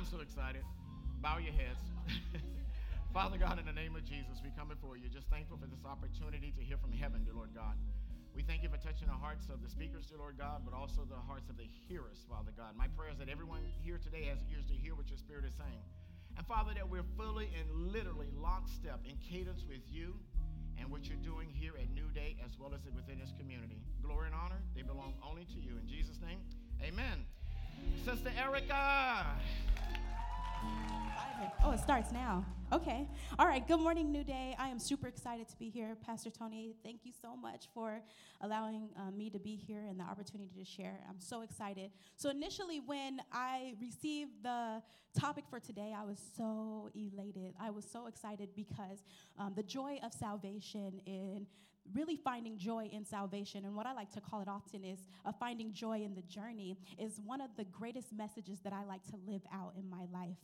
I'm so excited. Bow your heads. Father God, in the name of Jesus, we come before you, just thankful for this opportunity to hear from heaven, dear Lord God. We thank you for touching the hearts of the speakers, dear Lord God, but also the hearts of the hearers, Father God. My prayer is that everyone here today has ears to hear what your Spirit is saying. And Father, that we're fully and literally lockstep in cadence with you and what you're doing here at New Day as well as within this community. Glory and honor, they belong only to you. In Jesus' name, amen. Sister Erica. Oh, it starts now. Okay. All right. Good morning, New Day. I am super excited to be here. Pastor Tony, thank you so much for allowing me to be here and the opportunity to share. I'm so excited. So initially, when I received the topic for today, I was so elated. I was so excited because the joy of salvation in really finding joy in salvation, and what I like to call it often is finding joy in the journey, is one of the greatest messages that I like to live out in my life.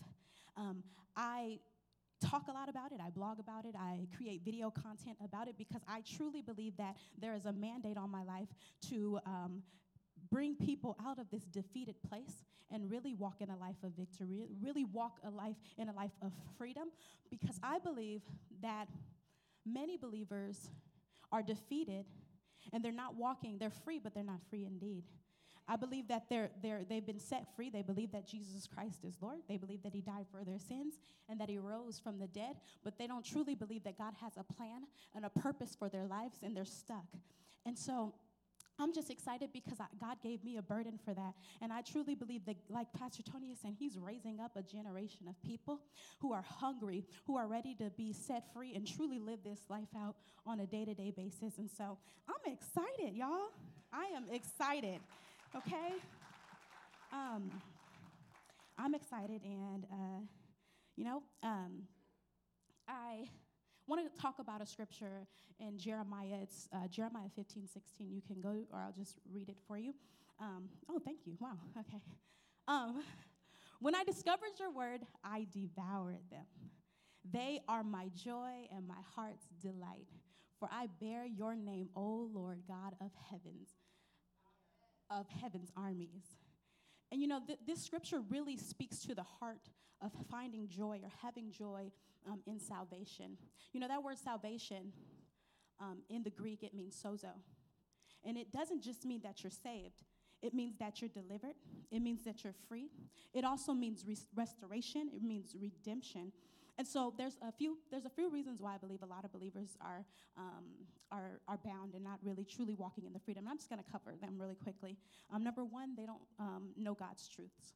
I talk a lot about it. I blog about it. I create video content about it because I truly believe that there is a mandate on my life to bring people out of this defeated place and really walk in a life of victory, really walk in a life of freedom, because I believe that many believers are defeated and they're not walking. They're free, but they're not free indeed. I believe that they've been set free. They believe that Jesus Christ is Lord. They believe that he died for their sins and that he rose from the dead, but they don't truly believe that God has a plan and a purpose for their lives, and they're stuck. And so I'm just excited because God gave me a burden for that. And I truly believe that, like Pastor Tony is saying, he's raising up a generation of people who are hungry, who are ready to be set free and truly live this life out on a day-to-day basis. And so I'm excited, y'all. I am excited, okay? I'm excited, and, I want to talk about a scripture in Jeremiah. It's Jeremiah 15:16. You can go, or I'll just read it for you. Oh, thank you. Wow. Okay. When I discovered your word, I devoured them. They are my joy and my heart's delight, for I bear your name, O Lord God of heaven's armies. And this scripture really speaks to the heart of finding joy or having joy in salvation. That word salvation, in the Greek, it means sozo. And it doesn't just mean that you're saved. It means that you're delivered. It means that you're free. It also means restoration. It means redemption. And so there's a few reasons why I believe a lot of believers are bound and not really truly walking in the freedom. And I'm just going to cover them really quickly. Number one, they don't know God's truths.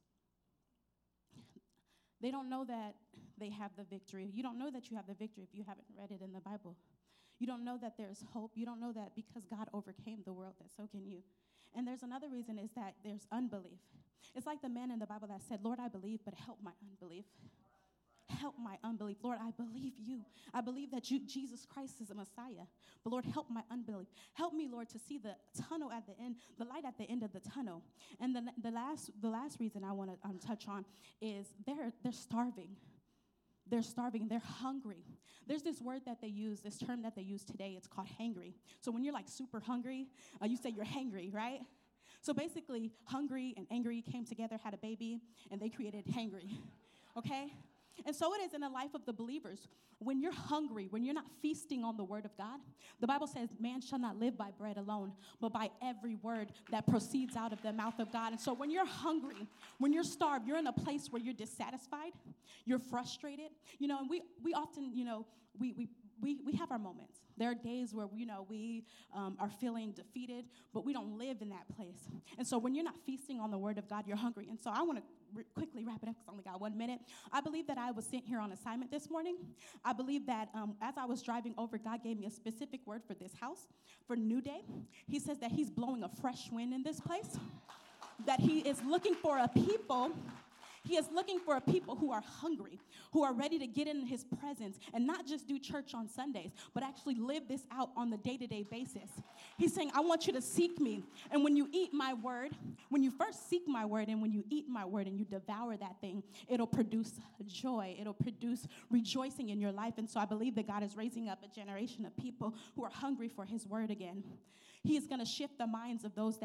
They don't know that they have the victory. You don't know that you have the victory if you haven't read it in the Bible. You don't know that there's hope. You don't know that because God overcame the world, that so can you. And there's another reason, is that there's unbelief. It's like the man in the Bible that said, Lord, I believe, but help my unbelief. Help my unbelief. Lord, I believe you. I believe that Jesus Christ is a Messiah. But Lord, help my unbelief. Help me, Lord, to see the tunnel at the end, the light at the end of the tunnel. And the last reason I want to touch on is they're starving. They're starving. They're hungry. There's this word that they use, this term that they use today. It's called hangry. So when you're like super hungry, you say you're hangry, right? So basically, hungry and angry came together, had a baby, and they created hangry. Okay? And so it is in the life of the believers. When you're hungry, when you're not feasting on the word of God, the Bible says man shall not live by bread alone, but by every word that proceeds out of the mouth of God. And so when you're hungry, when you're starved, you're in a place where you're dissatisfied, you're frustrated. And we often, we have our moments. There are days where, we are feeling defeated, but we don't live in that place. And so when you're not feasting on the word of God, you're hungry. And so I want to quickly wrap it up because I only got 1 minute. I believe that I was sent here on assignment this morning. I believe that as I was driving over, God gave me a specific word for this house, for New Day. He says that he's blowing a fresh wind in this place, that he is looking for a people. He is looking for a people who are hungry, who are ready to get in his presence and not just do church on Sundays, but actually live this out on the day-to-day basis. He's saying, I want you to seek me. And when you eat my word, when you first seek my word and when you eat my word and you devour that thing, it'll produce joy. It'll produce rejoicing in your life. And so I believe that God is raising up a generation of people who are hungry for his word again. He is going to shift the minds of those that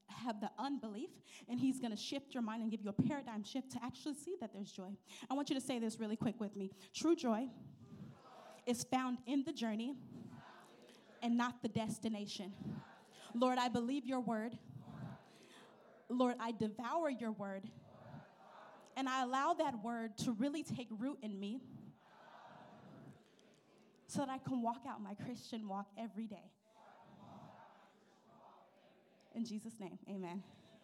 have the unbelief, and he's going to shift your mind and give you a paradigm shift to actually see that there's joy. I want you to say this really quick with me. True joy is found in the journey and not the destination. Lord, I believe your word. Lord, I devour your word. And I allow that word to really take root in me so that I can walk out my Christian walk every day. In Jesus' name, amen.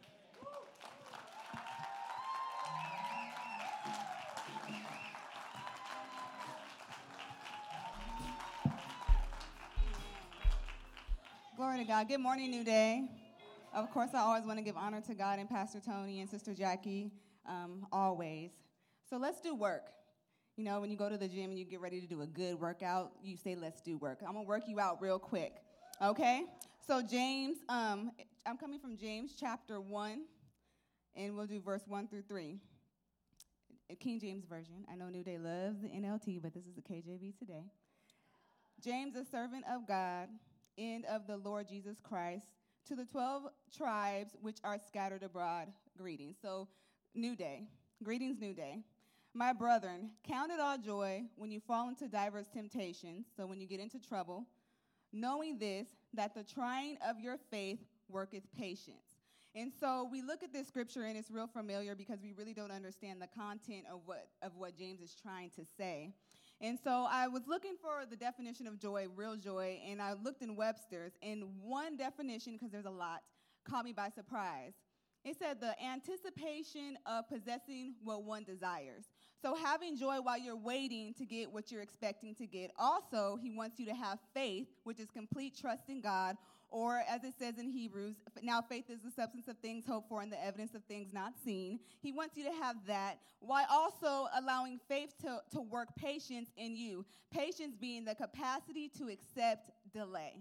Glory to God. Good morning, New Day. Of course, I always want to give honor to God and Pastor Tony and Sister Jackie, always. So let's do work. You know, when you go to the gym and you get ready to do a good workout, you say, let's do work. I'm going to work you out real quick, okay? So James, I'm coming from James chapter 1, and we'll do verse 1 through 3. King James Version. I know New Day loves the NLT, but this is the KJV today. James, a servant of God and of the Lord Jesus Christ, to the 12 tribes which are scattered abroad, greetings. So, New Day. Greetings, New Day. My brethren, count it all joy when you fall into diverse temptations, so when you get into trouble, knowing this, that the trying of your faith worketh patience. And so we look at this scripture, and it's real familiar because we really don't understand the content of what James is trying to say. And so I was looking for the definition of joy, real joy, and I looked in Webster's, and one definition, because there's a lot, caught me by surprise. It said the anticipation of possessing what one desires. So having joy while you're waiting to get what you're expecting to get. Also, he wants you to have faith, which is complete trust in God, or as it says in Hebrews, now faith is the substance of things hoped for and the evidence of things not seen. He wants you to have that, while also allowing faith to work patience in you. Patience being the capacity to accept delay.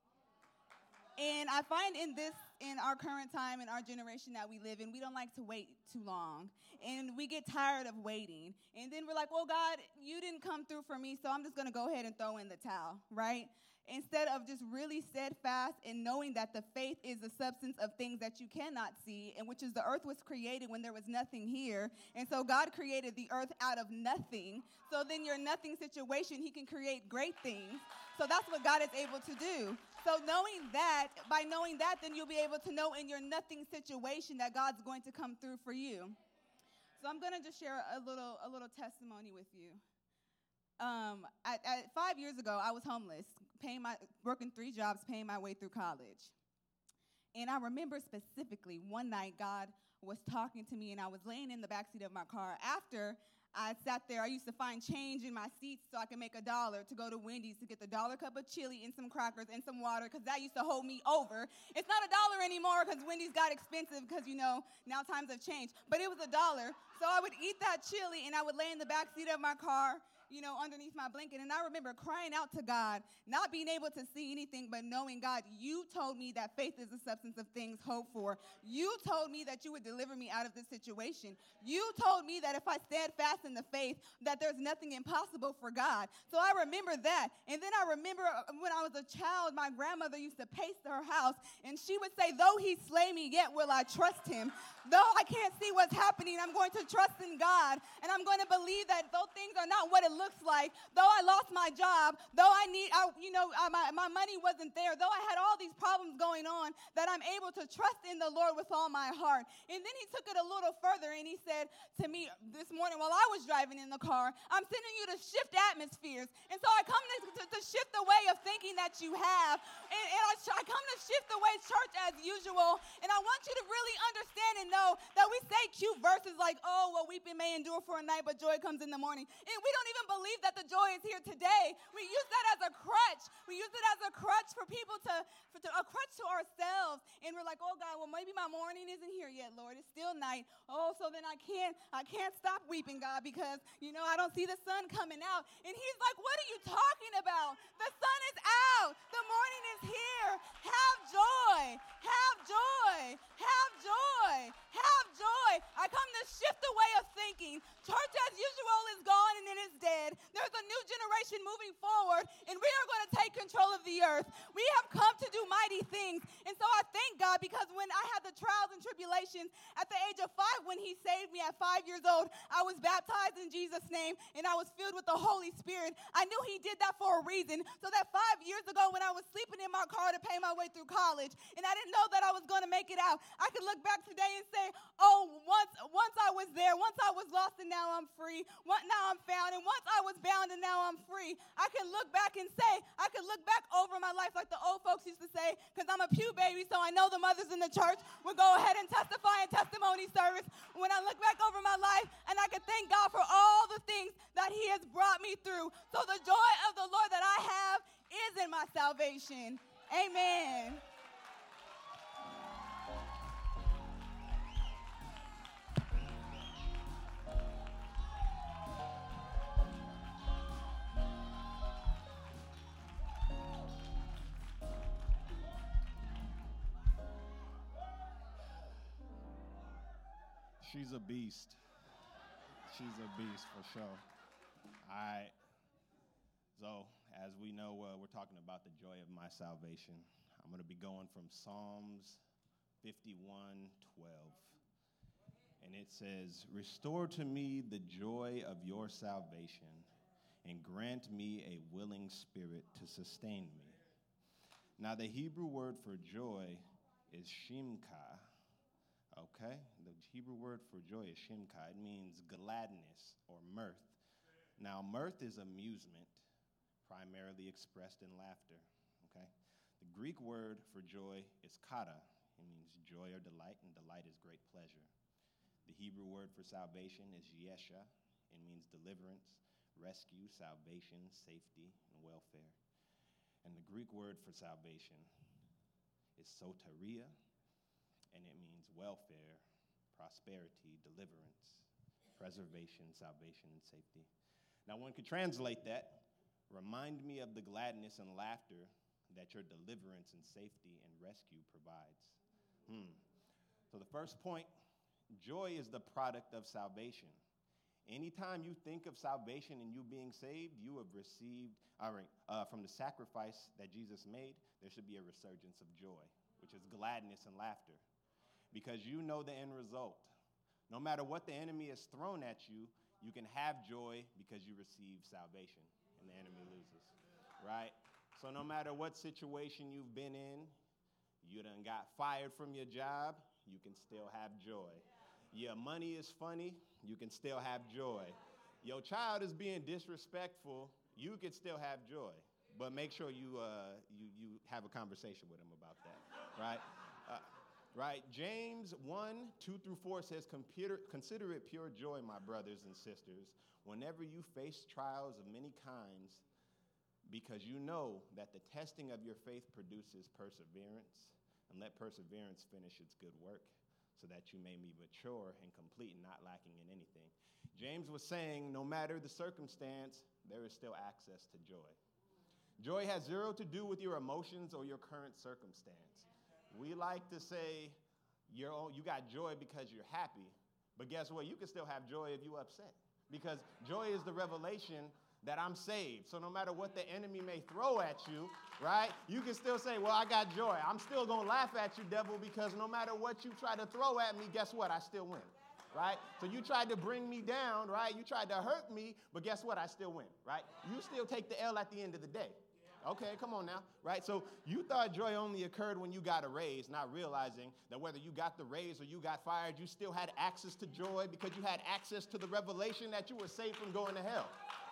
And I find in our current time, in our generation that we live in, we don't like to wait too long. And we get tired of waiting. And then we're like, well, God, you didn't come through for me, so I'm just going to go ahead and throw in the towel, right? Instead of just really steadfast and knowing that the faith is the substance of things that you cannot see, and which is the earth was created when there was nothing here. And so God created the earth out of nothing. So then your nothing situation, he can create great things. So that's what God is able to do. So knowing that, by knowing that, then you'll be able to know in your nothing situation that God's going to come through for you. So I'm going to just share a little testimony with you. 5 years ago, I was homeless, working 3 jobs, paying my way through college. And I remember specifically one night God was talking to me, and I was laying in the backseat of my car. After I sat there, I used to find change in my seats so I could make $1 to go to Wendy's to get the $1 cup of chili and some crackers and some water, because that used to hold me over. It's not $1 anymore because Wendy's got expensive because, now times have changed. But it was $1. So I would eat that chili, and I would lay in the backseat of my car, underneath my blanket. And I remember crying out to God, not being able to see anything, but knowing, God, you told me that faith is the substance of things hoped for. You told me that you would deliver me out of this situation. You told me that if I stand fast in the faith, that there's nothing impossible for God. So I remember that. And then I remember when I was a child, my grandmother used to pace her house, and she would say, though he slay me, yet will I trust him. Though I can't see what's happening, I'm going to trust in God, and I'm going to believe that though things are not what it looks like, though I lost my job, though my money wasn't there, though I had all these problems going on, that I'm able to trust in the Lord with all my heart. And then he took it a little further, and he said to me this morning while I was driving in the car, I'm sending you to shift atmospheres. And so I come to shift the way of thinking that you have, and I come to shift the way church as usual. And I want you to really understand and know that we say cute verses like, oh, well, weeping may endure for a night, but joy comes in the morning. And we don't even believe that the joy is here today. We use that as a crutch. We use it as a crutch for people a crutch to ourselves. And we're like, oh God, well, maybe my morning isn't here yet, Lord. It's still night. Oh, so then I can't stop weeping, God, because, I don't see the sun coming out. And he's like, what are you talking about? The sun is out. The morning is here. Have joy. Have joy. Have joy. Have joy. I come to shift the way of thinking. Church as usual is gone and it is dead. There's a new generation moving forward, and we are going to take control of the earth. We have come to do mighty things. And so I thank God, because when I had the old, I was baptized in Jesus' name, and I was filled with the Holy Spirit. I knew he did that for a reason, so that 5 years ago when I was sleeping in my car to pay my way through college, and I didn't know that I was going to make it out, I could look back today and say, oh, once I was there, once I was lost and now I'm free, now I'm found, and once I was bound and now I'm free. I can look back and say, I can look back over my life like the old folks used to say, because I'm a pew baby, so I know the mothers in the church would go ahead and testify in testimony service. When I look back over my life, and I can thank God for all the things that he has brought me through. So the joy of the Lord that I have is in my salvation. Amen. She's a beast. She's a beast for sure. All right. So, as we know, we're talking about the joy of my salvation. I'm going to be going from Psalms 51:12. And it says, "Restore to me the joy of your salvation, and grant me a willing spirit to sustain me." Now, the Hebrew word for joy is shimka. Okay? The Hebrew word for joy is shimka. It means gladness or mirth. Now, mirth is amusement, primarily expressed in laughter. Okay? The Greek word for joy is kata. It means joy or delight, and delight is great pleasure. The Hebrew word for salvation is yesha. It means deliverance, rescue, salvation, safety, and welfare. And the Greek word for salvation is soteria, and it means welfare, prosperity, deliverance, preservation, salvation, and safety. Now, one could translate that, remind me of the gladness and laughter that your deliverance and safety and rescue provides. So the first point, joy is the product of salvation. Anytime you think of salvation and you being saved, you have received, from the sacrifice that Jesus made, there should be a resurgence of joy, which is gladness and laughter. Because you know the end result. No matter what the enemy has thrown at you, you can have joy because you receive salvation and the enemy loses, right? So no matter what situation you've been in, you done got fired from your job, you can still have joy. Your money is funny, you can still have joy. Your child is being disrespectful, you can still have joy. But make sure you have a conversation with him about that, right? Right? James 1:2-4 says, "Consider it pure joy, my brothers and sisters, whenever you face trials of many kinds, because you know that the testing of your faith produces perseverance, and let perseverance finish its good work, so that you may be mature and complete, not lacking in anything." James was saying, no matter the circumstance, there is still access to joy. Joy has zero to do with your emotions or your current circumstance. We like to say you got joy because you're happy, but guess what? You can still have joy if you're upset, because joy is the revelation that I'm saved. So no matter what the enemy may throw at you, right, you can still say, well, I got joy. I'm still going to laugh at you, devil, because no matter what you try to throw at me, guess what? I still win, right? So you tried to bring me down, right? You tried to hurt me, but guess what? I still win, right? You still take the L at the end of the day. Okay, come on now, right? So you thought joy only occurred when you got a raise, not realizing that whether you got the raise or you got fired, you still had access to joy because you had access to the revelation that you were saved from going to hell,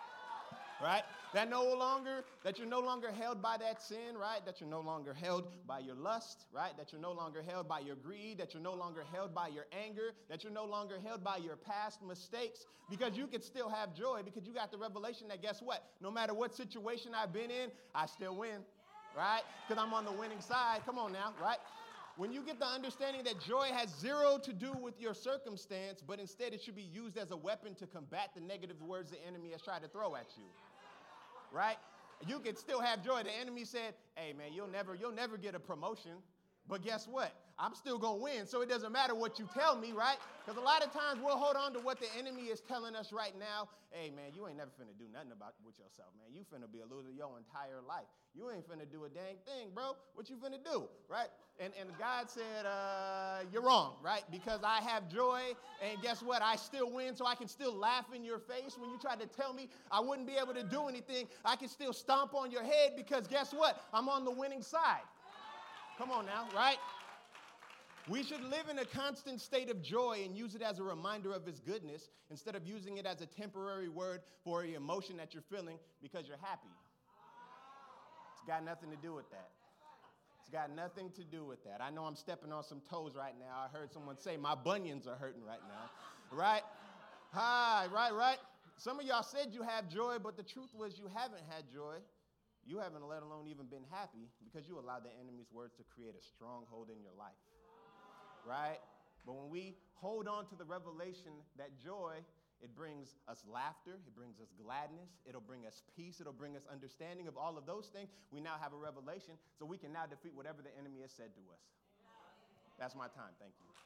right? That you're no longer held by that sin, right? That you're no longer held by your lust, right? That you're no longer held by your greed, that you're no longer held by your anger, that you're no longer held by your past mistakes, because you can still have joy because you got the revelation that, guess what? No matter what situation I've been in, I still win, right? Because I'm on the winning side. Come on now, right? When you get the understanding that joy has zero to do with your circumstance, but instead it should be used as a weapon to combat the negative words the enemy has tried to throw at you, right? You can still have joy. The enemy said, hey, man, you'll never get a promotion. But guess what? I'm still going to win, so it doesn't matter what you tell me, right? Because a lot of times we'll hold on to what the enemy is telling us right now. Hey, man, you ain't never finna do nothing with yourself, man. You finna be a loser your entire life. You ain't finna do a dang thing, bro. What you finna do, right? And God said, you're wrong, right? Because I have joy, and guess what? I still win, so I can still laugh in your face. When you tried to tell me I wouldn't be able to do anything, I can still stomp on your head because guess what? I'm on the winning side. Come on now, right? We should live in a constant state of joy and use it as a reminder of his goodness instead of using it as a temporary word for the emotion that you're feeling because you're happy. It's got nothing to do with that. It's got nothing to do with that. I know I'm stepping on some toes right now. I heard someone say my bunions are hurting right now, right? Hi, right. Some of y'all said you have joy, but the truth was you haven't had joy. You haven't, let alone even been happy because you allowed the enemy's words to create a stronghold in your life. Right? But when we hold on to the revelation that joy, it brings us laughter, it brings us gladness, it'll bring us peace, it'll bring us understanding of all of those things. We now have a revelation, so we can now defeat whatever the enemy has said to us. That's my time. Thank you.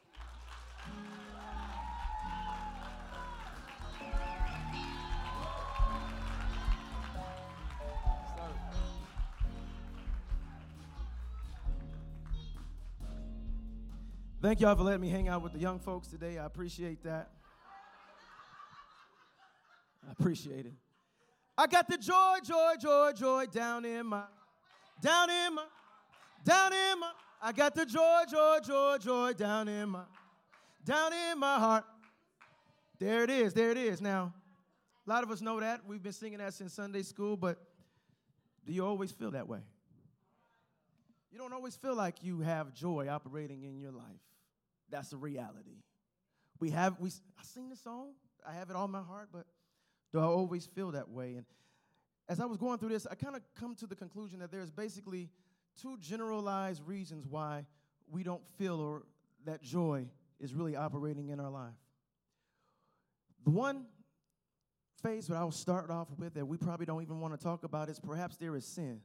Thank y'all for letting me hang out with the young folks today. I appreciate that. I appreciate it. I got the joy down in my. I got the joy down in my heart. There it is. Now, a lot of us know that. We've been singing that since Sunday school, but do you always feel that way? You don't always feel like you have joy operating in your life. That's a reality. I sing the song. I have it all in my heart, but do I always feel that way? And as I was going through this, I kind of come to the conclusion that there's basically two generalized reasons why we don't feel or that joy is really operating in our life. The one phase that I'll start off with that we probably don't even want to talk about is perhaps there is sin.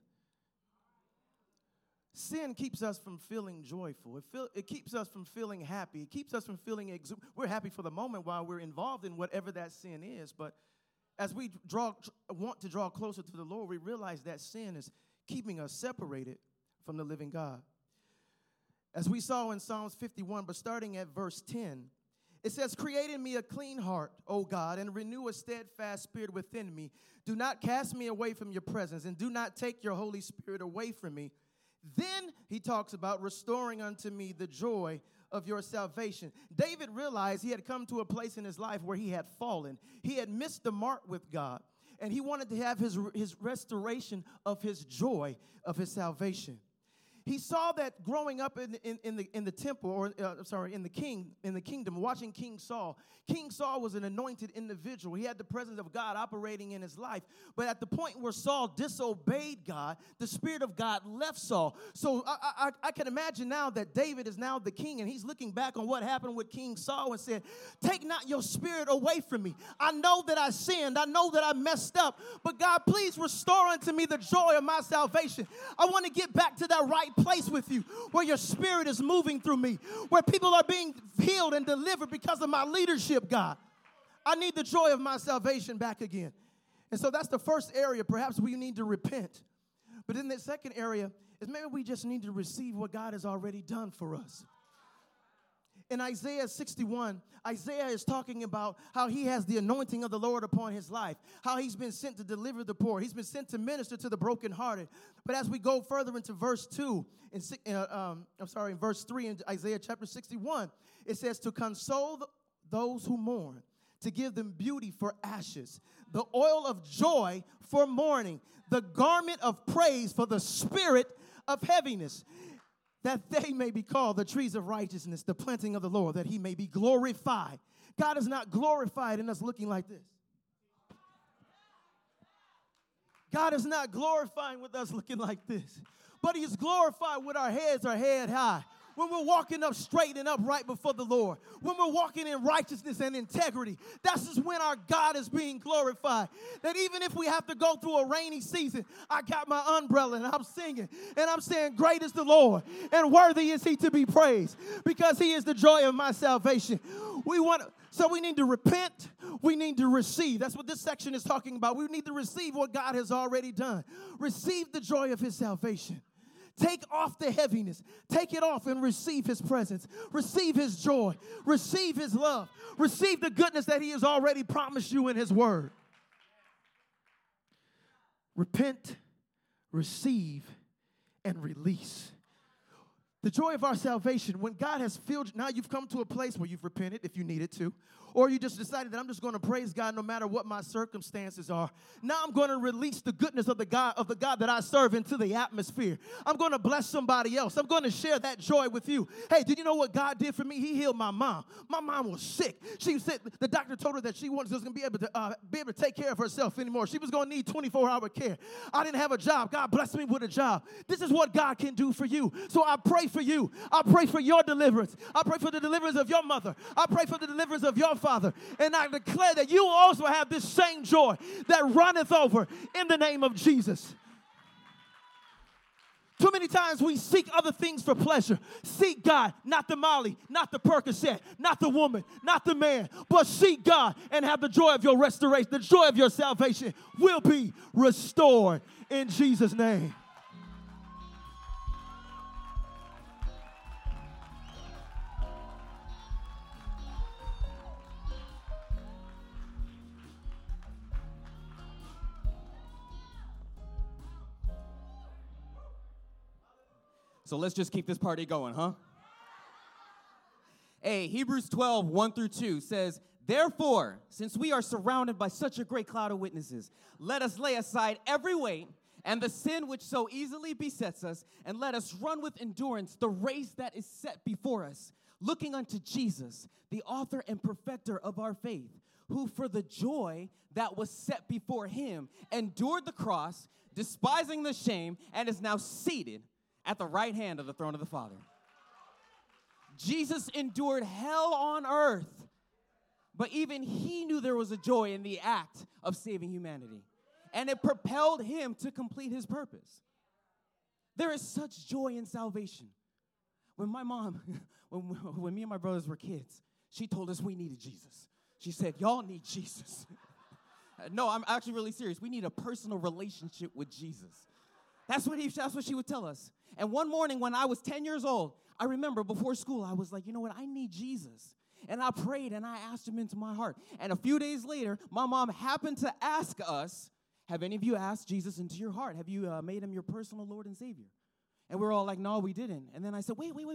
Sin keeps us from feeling joyful. It keeps us from feeling happy. It keeps us from feeling we're happy for the moment while we're involved in whatever that sin is. But as we want to draw closer to the Lord, we realize that sin is keeping us separated from the living God. As we saw in Psalms 51, but starting at verse 10, it says, "Create in me a clean heart, O God, and renew a steadfast spirit within me. Do not cast me away from your presence, and do not take your Holy Spirit away from me." Then he talks about restoring unto me the joy of your salvation. David realized he had come to a place in his life where he had fallen. He had missed the mark with God, and he wanted to have his restoration of his joy of his salvation. He saw that growing up in the temple, or in the kingdom, watching King Saul. King Saul was an anointed individual. He had the presence of God operating in his life. But at the point where Saul disobeyed God, the Spirit of God left Saul. So I can imagine now that David is now the king, and he's looking back on what happened with King Saul and said, "Take not your spirit away from me. I know that I sinned. I know that I messed up. But God, please restore unto me the joy of my salvation. I want to get back to that right place with you where your spirit is moving through me, where people are being healed and delivered because of my leadership, God. I need the joy of my salvation back again." And so that's the first area. Perhaps we need to repent. But then the second area is maybe we just need to receive what God has already done for us. In Isaiah 61, Isaiah is talking about how he has the anointing of the Lord upon his life, how he's been sent to deliver the poor. He's been sent to minister to the brokenhearted. But as we go further into verse 2, in verse 3 in Isaiah chapter 61, it says, "To console those who mourn, to give them beauty for ashes, the oil of joy for mourning, the garment of praise for the spirit of heaviness, that they may be called the trees of righteousness, the planting of the Lord, that he may be glorified." God is not glorified in us looking like this. God is not glorifying with us looking like this. But he is glorified with our heads are head high, when we're walking up straight and upright before the Lord, when we're walking in righteousness and integrity, that's just when our God is being glorified. That even if we have to go through a rainy season, I got my umbrella and I'm singing and I'm saying, great is the Lord and worthy is he to be praised because he is the joy of my salvation. So we need to repent. We need to receive. That's what this section is talking about. We need to receive what God has already done. Receive the joy of his salvation. Take off the heaviness. Take it off and receive his presence. Receive his joy. Receive his love. Receive the goodness that he has already promised you in his word. Repent, receive, and release. The joy of our salvation, when God has filled you, now you've come to a place where you've repented if you needed to, or you just decided that I'm just going to praise God no matter what my circumstances are. Now I'm going to release the goodness of the God that I serve into the atmosphere. I'm going to bless somebody else. I'm going to share that joy with you. Hey, did you know what God did for me? He healed my mom. My mom was sick. She said the doctor told her that she wasn't going to be able to take care of herself anymore. She was going to need 24-hour care. I didn't have a job. God blessed me with a job. This is what God can do for you. So I pray for you. I pray for your deliverance. I pray for the deliverance of your mother. I pray for the deliverance of your father. And I declare that you also have this same joy that runneth over in the name of Jesus. Too many times we seek other things for pleasure. Seek God, not the Molly, not the Percocet, not the woman, not the man, but seek God and have the joy of your restoration. The joy of your salvation will be restored in Jesus' name. So let's just keep this party going, huh? Hey, Hebrews 12, 1 through 2 says, therefore, since we are surrounded by such a great cloud of witnesses, let us lay aside every weight and the sin which so easily besets us, and let us run with endurance the race that is set before us, looking unto Jesus, the author and perfecter of our faith, who for the joy that was set before him endured the cross, despising the shame, and is now seated at the right hand of the throne of the Father. Jesus endured hell on earth, but even he knew there was a joy in the act of saving humanity, and it propelled him to complete his purpose. There is such joy in salvation. When my mom, when me and my brothers were kids, she told us we needed Jesus. She said, y'all need Jesus. No, I'm actually really serious. We need a personal relationship with Jesus. That's what she would tell us. And one morning when I was 10 years old, I remember before school, I was like, you know what, I need Jesus. And I prayed and I asked him into my heart. And a few days later, my mom happened to ask us, have any of you asked Jesus into your heart? Have you made him your personal Lord and Savior? And we were all like, no, we didn't. And then I said, wait.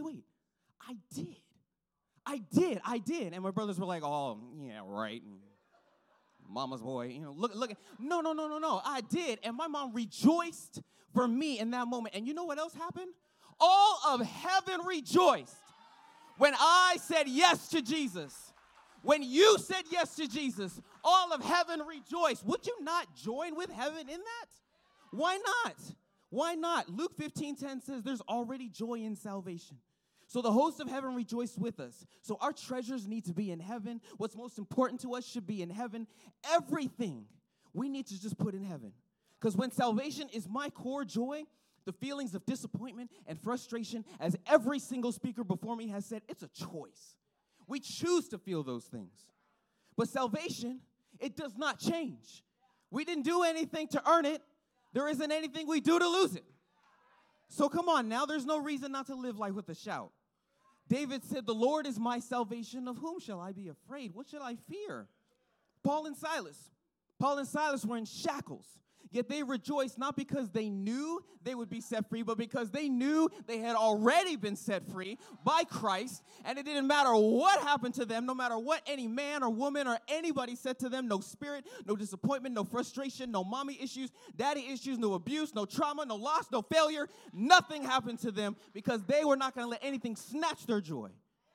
I did. And my brothers were like, oh, yeah, right. And mama's boy, look. No. I did. And my mom rejoiced for me in that moment. And you know what else happened? All of heaven rejoiced when I said yes to Jesus. When you said yes to Jesus, all of heaven rejoiced. Would you not join with heaven in that? Why not? Why not? Luke 15:10 says there's already joy in salvation. So the host of heaven rejoiced with us. So our treasures need to be in heaven. What's most important to us should be in heaven. Everything we need to just put in heaven. Because when salvation is my core joy, the feelings of disappointment and frustration, as every single speaker before me has said, it's a choice. We choose to feel those things. But salvation, it does not change. We didn't do anything to earn it. There isn't anything we do to lose it. So come on now, there's no reason not to live life with a shout. David said, the Lord is my salvation. Of whom shall I be afraid? What shall I fear? Paul and Silas were in shackles. Yet they rejoiced not because they knew they would be set free, but because they knew they had already been set free by Christ. And it didn't matter what happened to them, no matter what any man or woman or anybody said to them, no spirit, no disappointment, no frustration, no mommy issues, daddy issues, no abuse, no trauma, no loss, no failure. Nothing happened to them because they were not going to let anything snatch their joy.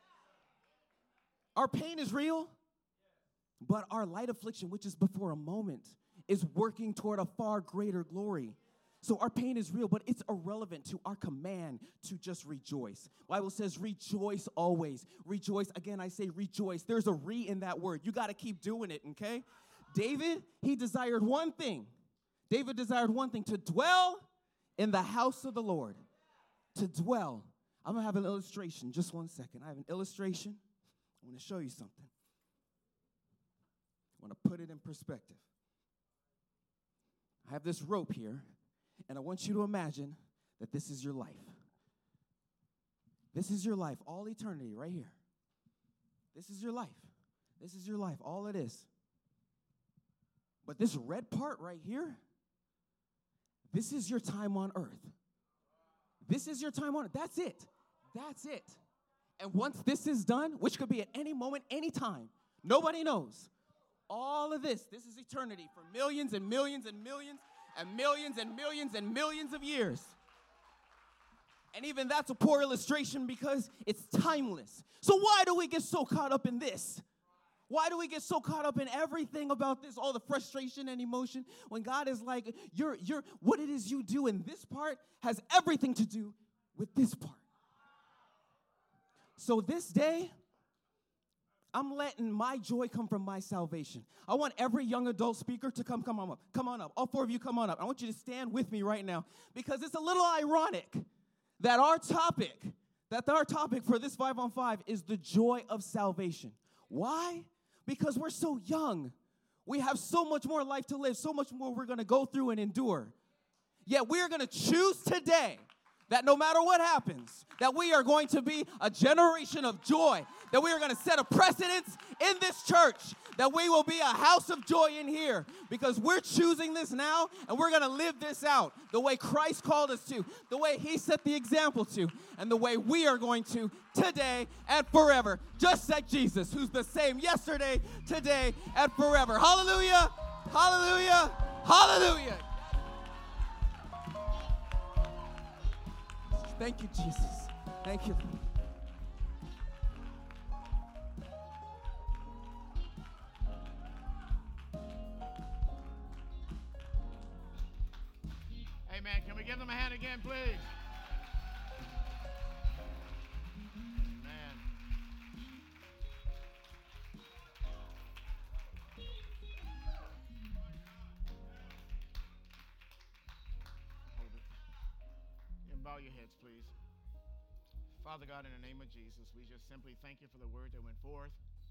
Our pain is real, but our light affliction, which is but for a moment, is working toward a far greater glory. So our pain is real, but it's irrelevant to our command to just rejoice. Bible says rejoice always. Rejoice. Again, I say rejoice. There's a re in that word. You got to keep doing it, okay? David, he desired one thing. David desired one thing, to dwell in the house of the Lord. To dwell. I'm going to have an illustration. Just 1 second. I have an illustration. I want to show you something. I want to put it in perspective. I have this rope here. And I want you to imagine that this is your life. This is your life, all eternity, right here. This is your life. This is your life, all it is. But this red part right here, this is your time on earth. This is your time on earth. That's it. That's it. And once this is done, which could be at any moment, any time, nobody knows. All of this is eternity for millions and millions and millions and millions and millions and millions of years. And even that's a poor illustration because it's timeless. So why do we get so caught up in this? Why do we get so caught up in everything about this, all the frustration and emotion, when God is like, what it is you do in this part has everything to do with this part. So this day, I'm letting my joy come from my salvation. I want every young adult speaker to come on up. Come on up. All 4 of you come on up. I want you to stand with me right now because it's a little ironic that our topic for this 5 on 5 is the joy of salvation. Why? Because we're so young. We have so much more life to live, so much more we're going to go through and endure. Yet we're going to choose today that no matter what happens, that we are going to be a generation of joy, that we are going to set a precedence in this church, that we will be a house of joy in here, because we're choosing this now, and we're going to live this out the way Christ called us to, the way he set the example to, and the way we are going to today and forever, just like Jesus, who's the same yesterday, today, and forever. Hallelujah, hallelujah, hallelujah. Thank you, Jesus. Thank you. Amen. Can we give them a hand again, please? Amen. Hold it. And bow your heads, please. Father God, in the name of Jesus, we just simply thank you for the word that went forth.